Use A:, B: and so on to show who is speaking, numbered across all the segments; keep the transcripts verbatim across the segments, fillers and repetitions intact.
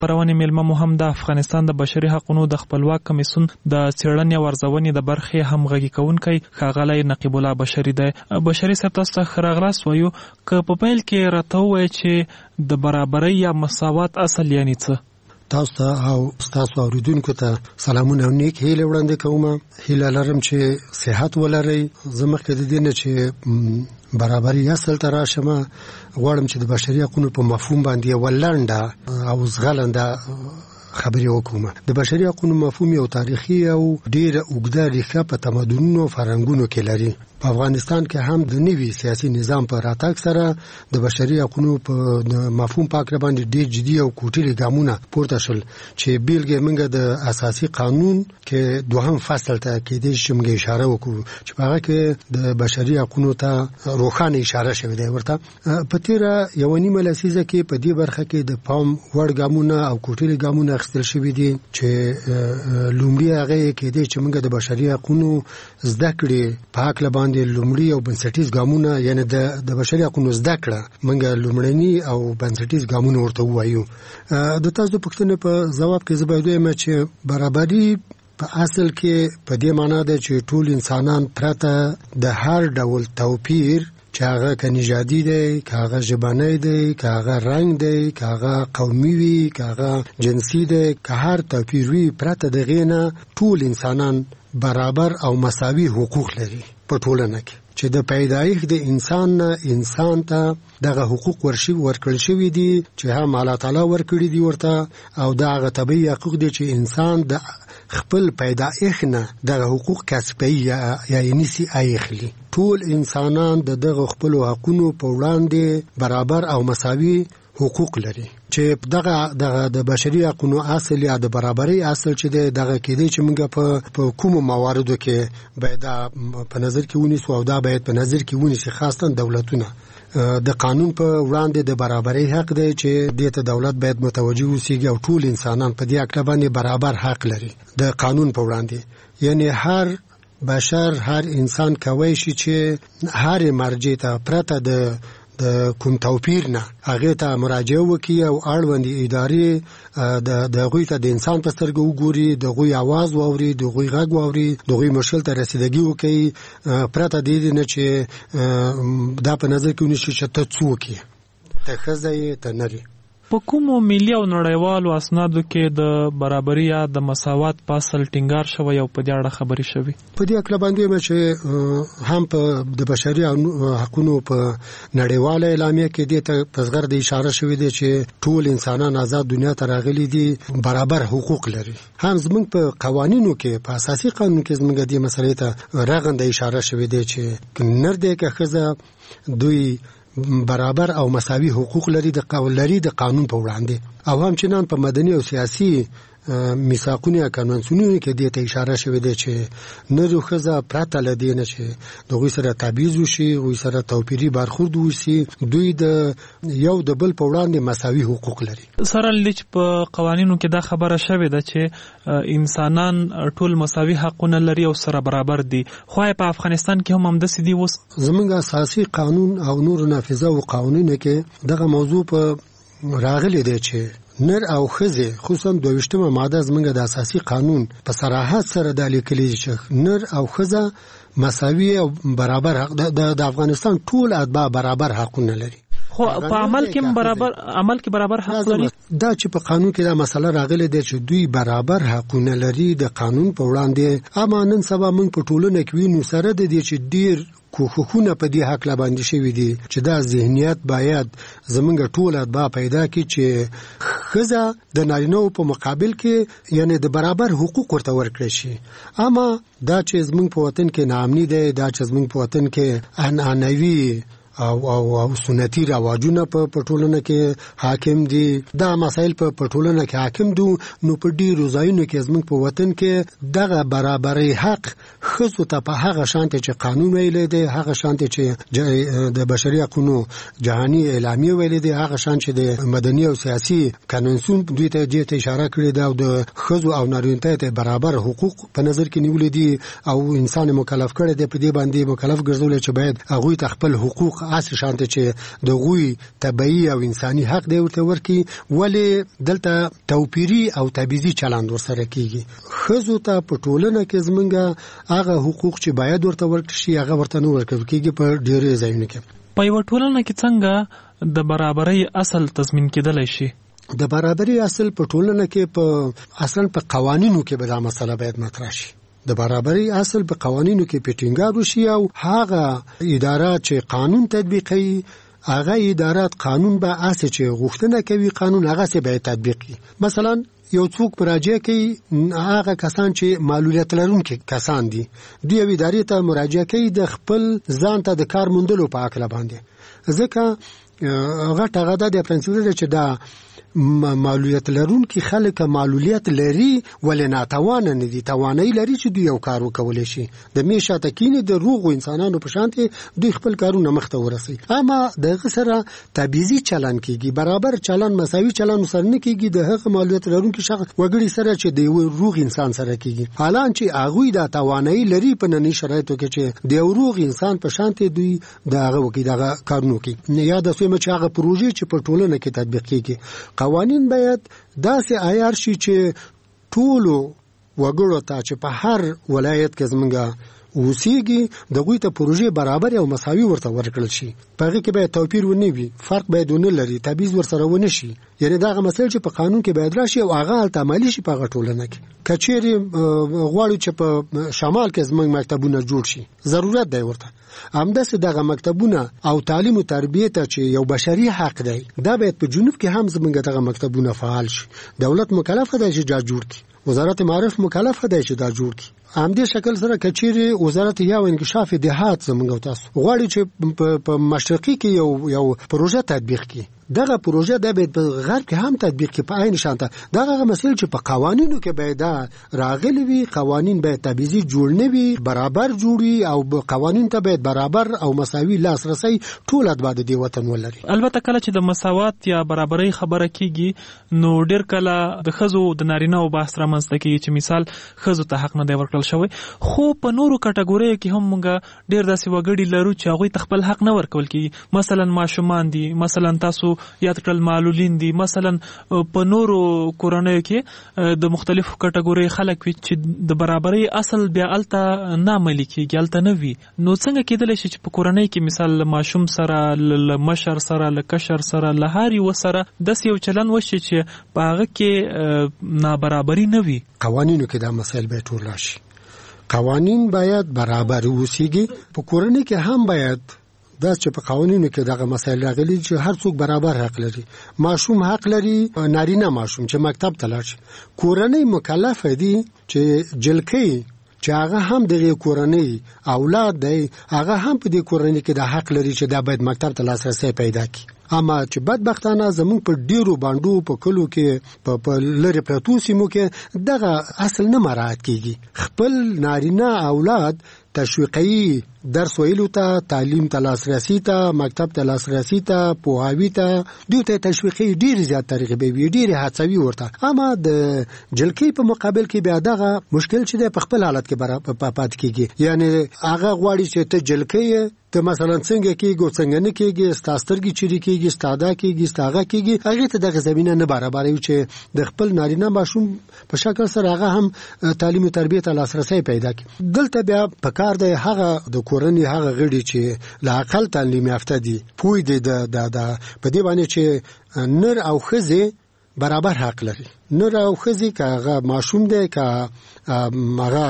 A: روانې میلمه مو هم د افغانستان د بشري حقوقو د خپلواک کمیسیون د څېړنې او ارزونې د برخې همغږي کوونکی ښاغلی نقیب الله بشري دی. بشري صاحب تاسو ته ښه راغلاست وایو. که په پیل کې راته ووایئ چې د برابرۍ یا مساوات اصل یعنې څه؟
B: تاسو ته او ستاسو اوریدونکو ته سلامونه او نیک هیله وړاندې کوم. هیله لرم چې صحت ولرئ. زه مخکې د دې نه چې برابرۍ اصل ته راشم غواړم چې د بشري حقوقو په مفهوم باندې ولنډه او زغلنده خبرې وکوم. د بشري حقوقو مفهوم یو تاریخي او ډېر اوږده ریښه په تمدنونو او فرهنګونو کې لري. په افغانستان کې هم د نوي سیاسي نظام په راتګ سره د بشري حقوقو په مفهوم په اړه باندې ډېر جدي او کوټلي ګامونه پورته شول چې بیلګې موږ د اساسي قانون کې دوهم فصل ته کېدای شي موږ اشاره وکړو چې هغه کې د بشري حقوقو ته روښانه اشاره شوې ده. ورته په تیره یو نیمه لسیزه کې په دې برخه کې د پام وړ ګامونه او کوټلي ګامونه اخیستل شوي دي چې لومړی هغه کېدای چې موږ د بشري حقوقو زده کړې په حق باندې لومړی او بنسټیز ګامونه یعنی د د بشري حقوقو زده کړه موږ لومړني او بنسټیز ګامونه ورته وایو. د تاسو پوښتنې په جواب کې زه باید وایم چې برابري په اصل کې په دې معنی ده چې ټول انسانان پرته د هر ډول توپیر چې هغه که نژادي دی، که هغه ژبنی دی، که هغه رنګ دی، که هغه قومي وي، که هغه جنسي دی، که هر توپیر وي پرته د هغې نه ټول انسانان برابر او مساوي حقوق لري په ټولنه کې چې د پیدایښت د انسان نه انسان ته دغه حقوق ورشي ورکړل شوي دي چې هم الله تعالی ورکړي دي ورته او دا هغه طبیعي حقوق دي چې انسان د خپل پیدایښت نه دغه حقوق کسبي یا یې نیسي اخلي. ټول انسانان د دغه خپل حقوقو په وړاندې برابر او مساوي حقوق لري چې دغه دغه د بشري حقوقو اصل یا د برابرۍ اصل چې دغه کېدی چې موږ په په کوم مواردو کې باید په نظر کې ونیسو او دا باید په نظر کې ونیسي خاصه دولتونه. د قانون په وړاندې د برابرۍ حق دی چې دې ته دولت باید متوجه اوسیږي او ټول انسانان په دې حق باندې برابر حق لري د قانون په وړاندې. یعنی هر بشر هر انسان کوي شي چې هر مرجع ته پرته د د کوم توپیر نه هغه ته مراجعه وکړي او اړوندې ادارې د د غوي ته د انسان په سترګو وګوري، د غوي आवाज واوري، د غوي غږ واوري، د غوي مشکل ته رسیدګي وکړي پرته د دې نه چې دا په نظر کې ونیسي چې ته څوک یې، ته ښځه یې، ته نر یې.
A: په کومو ملي او نړیوالو اسنادو کې د برابرۍ یا د مساوات په اصل ټینګار شوی او په دې اړه خبرې شوي؟
B: په دې اړه باندې چې هم په د بشري حقوقو په نړیواله اعلامیه کې دې ته په زغر د اشاره شوې ده چې ټول انسانان آزاد دنیا ته راغلي دي، برابر حقوق لري. هم زموږ په قوانینو کې په اساسي قانون کې زموږ دې مسلې ته رغنده اشاره شوې ده چې نر دې که ښځه دوی برابر او مساوي حقوق لري د قانون لري د قانون په وړاندې. او هم چې نن په مدني او سیاسي میثاقونو یا کنوانسیونونو کې دې ته اشاره شوې ده چې نر او ښځه پرته له دې نه چې د هغوی سره تبعیض وشي، هغوی سره توپیري برخورد وشي، دوی د یو د بل په وړاندې مساوي حقوق لري.
A: سره لچ په قوانینو کې دا خبره شوې ده چې انسانان ټول مساوي حقونه لري او سره برابر دي، خو په افغانستان کې هم همداسې دي. اوس
B: زموږ اساسي قانون او نور نافذه او قوانینو کې دغه موضوع په راغلی دی چې نر او ښځې خصوصا دویشتمه ماده زموږ د اساسي قانون په صراحت سره د لیکلي چې نر او ښځه مساوي او برابر حق د افغانستان ټول اتباع برابر حقونه لري.
A: خو په عمل کې برابر عمل کې برابر حق لري.
B: دا چې په قانون کې دا مسله راغلې ده چې دوی برابر حقونه لري د قانون په وړاندې. اما نن سبا موږ په ټولنه کې وینو سره د دې چې ډیر کوښښونه په دې حق باندې شوي دي چې دا ذهنیت باید زمونږ ټول اتباع پیدا کړي چې ښځه د نارینه‌و په مقابل کې یعنی د برابر حقوق ورته ورکړي شي. اما دا چې زمونږ په وطن کې ناامني ده، دا چې زمونږ په وطن کې عنعنوي او او او سنتي رواجونه په ټولنه کې حاکم دي، دا مسایل په ټولنه کې حاکم دي، نو په ډیرو ځایونو کې زموږ په وطن کې دغه برابرۍ حق ښځو ته په هغه شانتي چې قانون ویلی دی، هغه شانتي چې د بشري حقوقو جهاني اعلامیه ویلی دی، هغه شان چې د مدني او سیاسي کنونسیون دوی ته دې ته اشاره کړې ده او د ښځو او نارینه ته برابر حقوق په نظر کې نیولې دي او انسان مکلف کړی دی په دې باندې مکلف ګرځولې چې باید هغوی ته خپل حقوق اصل شانته چې د غوي طبيعي او انساني حق دی ورته ورکی ولې دلته توپیری او تبعیضي چلند ورسره کیږي خزو ته په ټولنه کې زمونږه هغه حقوق چې باید ورته ورکړي شي هغه ورته نه ورکړي کیږي په ډېرې ځایونو کې
A: په یو ټولنه کې څنګه د برابرۍ اصل تضمین کېدلی شي
B: د برابرۍ اصل په ټولنه کې په اصل په قوانینو کې به دا مسله باید مطرح شي د برابرۍ اصل په قوانینو کې پټینګار وشي او هغه اداره چې قانون تطبیقوي هغه ادارات قانون به اساس چې غوښتنه کوي قانون هغه سه به تطبیق کړي مثلا یو څوک مراجعه کوي هغه کسان چې معلولیت لرونکي کسان دي دوی ادارې ته مراجعه کوي د خپل ځان ته د کار موندلو په اړه باندې ځکه هغه هغه د پرنسپل چې دا معلولیت لرونکي خلک معلولیت لري ولې ناتوان نه دي توانایي لري چې دوی یو کار وکولای شي د میشه تکینه د روغ انسانانو په شانتي دوی خپل کارونه مخته ورسي اما د سره تبعیضي چلن کیږي برابر چلن مساوي چلن سره نه کیږي د هغه معلولیت لرونکي شخص وګړي سره چې د روغ انسان سره کیږي حالان چې هغه د توانایي لري په ننني شرایطو کې چې د روغ انسان په شانتي دوی دغه وکي دغه کارونه کوي یا د سومه چې هغه پروژې چې په ټولنه کې تطبیق کیږي قوانین باید داسې عیار شي چې ټولو وګړو ته چې په هر ولایت کې زمونږه اوسېږي دغه ته پروژې برابر او مساوي ورته ورکړل شي په هغه کې باید توپیر ونه وي فرق باید ونه لري تبعیض ورسره ونه شي یعنی دغه مسله چې په قانون کې باید راشي او هغه عملی شي په ټولنه کې کچېری غواړي چې په شمال کې زمونږ مکتبونه جوړ شي ضرورت دی ورته همداسې دغه مکتبونه او تعلیم او تربیه ته چې یو بشري حق دی دا باید په جنوب کې هم زمونږ دغه مکتبونه فعال شي دولت مکلف دی چې دا جوړ کړي وزارت معارف مکلف دی چې دا جوړ کړي همدې شکل سره کچېری وزارت یا انکشاف دهات زمونږ تاسو غواړي چې په مشرقي کې یو یو پروژه تطبیق کړي دغه پروژه د به په غرب کې هم تطبیق کې په عین شانته دغه مسله چې په قوانینو کې باید راغلي وي قوانین باید تبعیضي جوړ نه وي برابر جوړي او قوانین ته باید برابر او مساوي لاسرسي ټول ادباد دی وطن ولري
A: البته کله چې د مساوات یا برابرۍ خبره کیږي نو ډیر کله د خزو د نارینه او بحث رامنځته کیږي چې مثال خزو ته حق نه دی ورکړل شوی خو په نورو کټګوریو کې هم موږ ډیر داسې وګړي لرو چې هغه تخپل حق نه ورکول کیږي مثلا ماشومان دي مثلا تاسو یاد کړل معلولین دي مثلا په نورو کورنیو کې د مختلفو کټګوري خلک چې د برابرۍ اصل بیا الته نه عملي کیږي الته نه وي نو څنګه کېدلی شي چې په کورنۍ کې مثال ماشوم سره ل مشر سره ل کشر سره ل هاري وسره د یو چلن وشي چې په هغه کې نابرابري نه وي
B: قوانینو کې دا مسایل به ټول راشي قوانین باید برابر وسیږي په کورنۍ کې هم باید دا چې په قوانینو کې دغه مسایل راغلي چې هر څوک برابر حق لري ماشوم حق لري نارینه ماشوم چې مکتب ته لاړ شي کورنۍ مکلف دي چې جلکې چې هغه هم د کورنۍ اولاد دی هغه هم په دې کورنۍ کې د حق لري چې دا باید مکتب ته لاسرسي پیدا کړي اما چې بدبختانه زموږ په ډیرو باندو په کلو کې په لری پرتو سیمو کې دغه اصل نه مراعات کیږي خپل نارینه اولاد تشویقي درس ویلو ته تعلیم ته لاسرسي ته مکتب ته لاسرسي ته پوهاوی ته دوی ته تشویقي ډیر زیات طریقې به وي ډیر هڅوي ورته اما د جلکی په مقابل کې بیا دغه مشکل چې په خپل حالت کې برابر پات کیږي یعنی هغه غواړي چې ته جلکی ته مثلا څنګه کېږي څنګه نه کېږي ستاسترګي چيري کېږي ستاده کېږي ستاغه کېږي هغه ته د زمينه نه برابرې چې د خپل نارینه ماشوم په شکل سره هغه هم تعلیم او تربیه ته لاسرسي پیدا کړي دلته بیا په کار دی هغه د کورنۍ هغه غړي چې لا عقل تعلیم یافته دي پوی دي د د په دې باندې چې نر او خزه برابر حق لري نر او خزي کاغه ماشوم دی کا هغه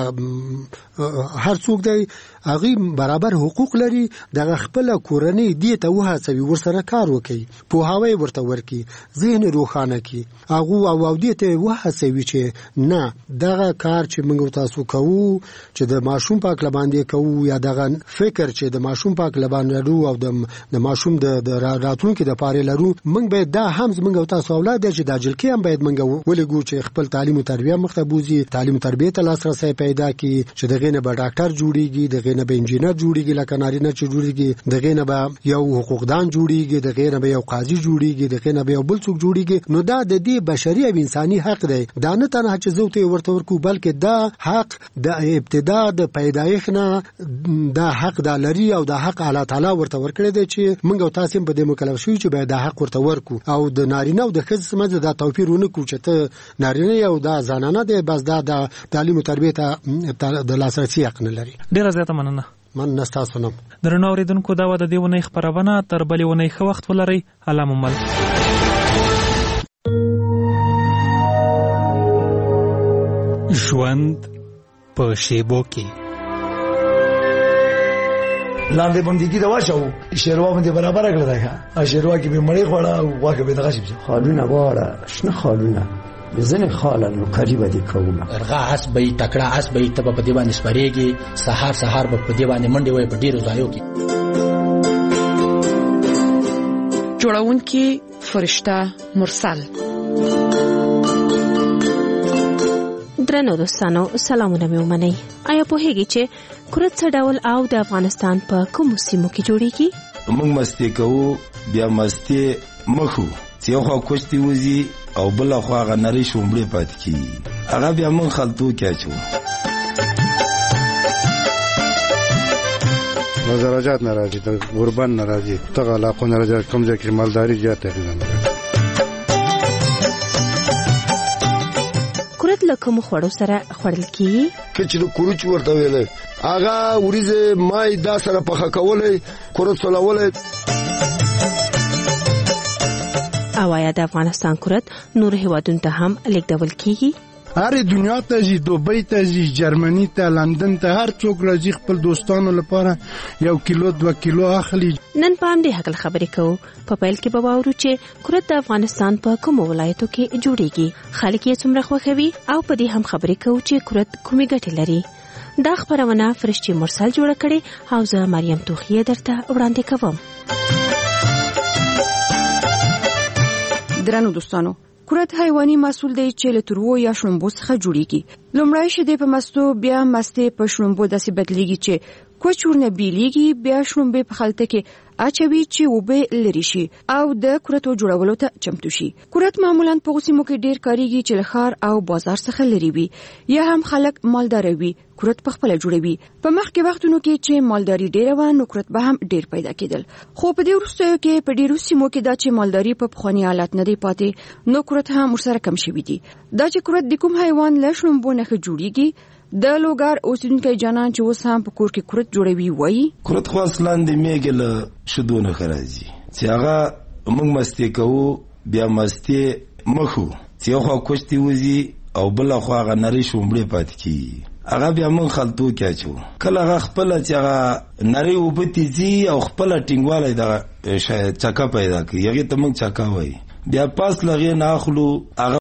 B: هر څوک دی هغه برابر حقوق لري دغه خپل کورنۍ دی ته وهڅوي ورسره کار وکړي پوهاوی ورته ورکړي ذهن روښانه کړي هغه او او دی ته وهڅوي چې نه دغه کار چې موږ تاسو کوو چې د ماشوم پاک لباندې کوو یا دغه فکر چې د ماشوم پاک لباندې لرو او د ماشوم د راتلونکو د پاره لرو موږ به دا هم موږ تاسو اولاد چې د جلکی هم باید موږ ولګو چې خپل تعلیم او تربیه مخته بوزي، تعلیم او تربیه ته لاسرسي پیدا کړي، چې دغه نه به ډاکټر جوړيږي، دغه نه به انجینر جوړيږي، لکه نارینه چې جوړيږي، دغه نه به یو حقوقدان جوړيږي، دغه نه به یو قاضي جوړيږي، دغه نه به یو بل څوک جوړيږي. نو دا د دې بشري او انساني حق دی. دا نه تنها چې زوته ورته ورکو، بلکې دا حق د ابتدا د پیدایښت نه دا حق د لري او دا حق الله تعالی ورته ورکړي دی چې موږ او تاسو په دې مکلف شو چې به دا حق ورته ورکو. او د نارینه او د ښځې سمجه دا توپیر ونه کو چې ته نارینه یو دا زنانه دی، بس دا د تعلیم او تربیه ته د لاسرسي حق نه لري.
A: ډیره زیاته مننه.
B: من نستاسو نم
A: درنو اوریدونکو، دا و د دې ونې خبرونه. تر بلې ونې ښه وخت ولرئ. الله مو مل.
C: ژوند په شیبو کې
D: لاندې بندګي دا واچو شیروا باندې برابر کړل راځه ا شیروا کې به مړی خوړه او واکه به دغه شي
E: خالونه واړه شنه خالونه بزنه خاله نو قریبه دي کومه
F: ارغا اس به تکړه اس به ته په دی باندې سپریږي، سحر سحر په دی باندې منډي وای په ډیرو ځایو کې.
G: جوړونکي فرشته مرسل.
H: درنو دوستانو، سلامونه مې ومنئ. آیا پوهیږئ چې کرت څه ډول او د افغانستان په کومو سیمو کې جوړیږي؟
I: موږ مستی کوو، بیا مستی مخو چې یو خوا کوشتي وځي او بل خوا هغه نری شومبړې پاتې کېږي، هغه بیا موږ خلطو کې اچوو.
J: درجات ناراضي د غربان ناراضي تغه علاقو ناراضي کوم ځای کې مالداري زیاته ده.
H: کرت له کوم خوړو سره خوړل کیږي؟
K: کچې د کوروچ ورته ویل هغه وریزه مای دا سره پخه کولې کرت سلولې.
H: او آیا د افغانستان کرت نور هیوادونو ته هم لیږدول کیږي؟
J: هر دنیا ته ځي، دوبۍ ته ځي، جرمني ته، لندن ته، هر څوک راځي خپل دوستانو لپاره یو کیلو دوه کیلو اخلي.
H: نن په همدې حق خبرې کوو. په پیل کې به واورو چې کرت د افغانستان په کومو ولایتو کې جوړیږي، خلک یې څومره خوښوي، او په دې هم خبرې کوو چې کرت کومې ګټې لري. دا خبرونه فرشتي مرسل جوړه کړې او زه مریم توخیه درته وړاندې کوم.
G: درنو دوستانو، کرت حیواني محصول دی چې له تروو یا شړومبو څخه جوړیږي. لومړی شیدې په مستو، بیا مستې په شړومبو داسې بدلیږي چې کوچ ورنه بیلیږي، بیا شړومبې په خلطه کې اچوي چې اوبه لري شي او د کرتو جوړولو ته چمتو شي. کرت معمولا په غوسیمو کې ډیر کاریږي چې له ښار او بازار څخه لري وي، یا هم خلک مالدار وي کرت په خپل جوړوي. په مخکې وختونو کې چې مالداري ډیره و نو کرت به هم ډیر پیدا کېدل، خو په دې وروستیو کې په ډیرو سیمو کې دا چې مالداري په پخوانی حالت نه دی پاتې، نو کرت هم ورسره کم شوی دی. دا چې کرت د کوم حیوان له شړومبو نه جوړیږي، د لوګار اوسیدونکو جانان چې اوس هم په کور کې کرت جوړوي وایي
I: کرت خو اصلا د میګل شدو نه خراځي چې هغه موږ مستی کوو، بیا مستی مخو چې یو خوا کوشتي وځي او بل خوا هغه نری شومبړې پاتې کېږي، هغه بیا موږ خلطو کې اچوو. کله هغه خپله چې هغه نری اوبه تیځي او خپله ټینګوالی دغه چکه پیدا کوي، هغې ته موږ چکه وایي. بیا پاس له هغې نه اخلو، هغه